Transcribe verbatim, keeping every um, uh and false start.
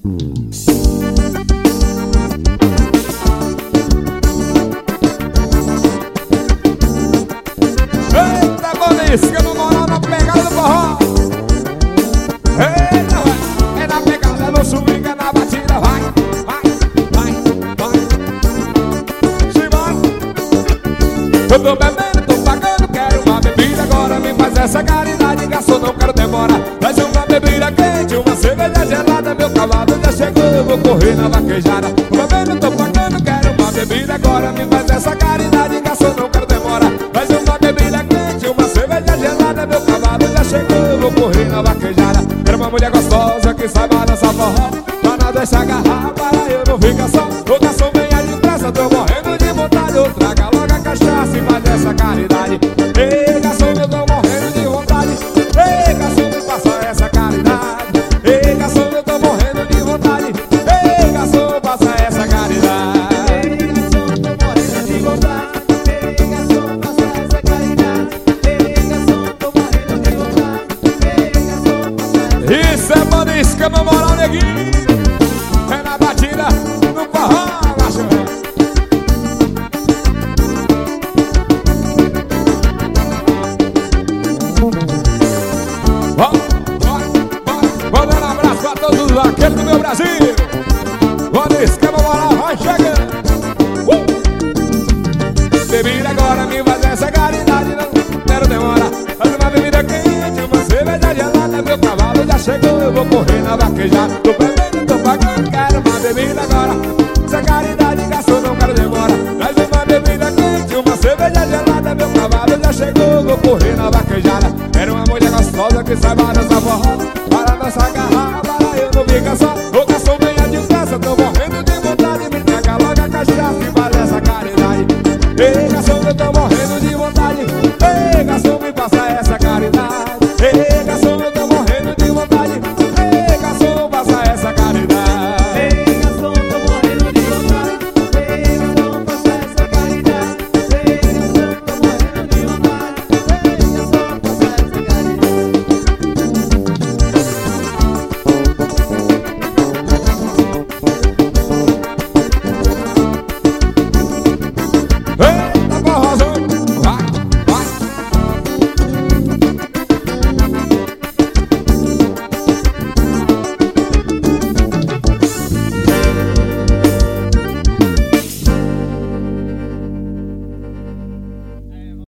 Eita, Bolisca, no moral na pegada do forró. Eita, vai, é na pegada, no swing, é na batida, vai, vai, vai, vai. Simbora. Eu tô bebendo, tô pagando, quero uma bebida agora, me faz essa caridade, garçom, não quero demora. Traz uma bebida quente, uma cerveja gelada, meu cavalo já chegou, eu vou correr na vaquejada. Tô bebendo, tô pagando, quero uma bebida agora, me faz essa caridade, garçom, não quero demora. Traz uma bebida quente, uma cerveja gelada, meu cavalo já chegou, eu vou correr na vaquejada. Quero uma mulher gostosa que saiba dançar forró, pra não deixar agarrar, para eu não ficar só. O garçom venha depressa, tô morrendo de vontade, eu traga logo a cachaça e faz essa caridade. Ei, garçom, eu tô morrendo de vontade. Ei, garçom, me faça essa caridade. Ei, garçom, eu tô morrendo de vontade. Ei, garçom, faça essa caridade. Ei, garçom, tô morrendo de vontade. Ei, garçom, faça essa caridade. Ei, garçom, tô morrendo de vontade. Ei, garçom, faça essa. Isso é Bolisca, meu moral, neguinho. É na batida, no forró, macho. Bora, bora, bora. Vou dar um abraço pra todos os vaqueiros do meu Brasil. Bolisca, meu moral, vai chegando. uh! Bebida agora, me faz essa caridade, não quero demorar. Faz uma bebida quente, uma cerveja gelada, meu cavalo já chegou, eu vou correr na vaquejada. Tô bebendo, tô pagando, quero uma bebida agora. Essa caridade, garçom, não quero demora. Traz uma bebida quente, uma cerveja gelada, meu cavalo já chegou, eu vou correr na vaquejada. Quero uma mulher gostosa que saiba dançar forró, para dançar agarrar, para eu não ficar só.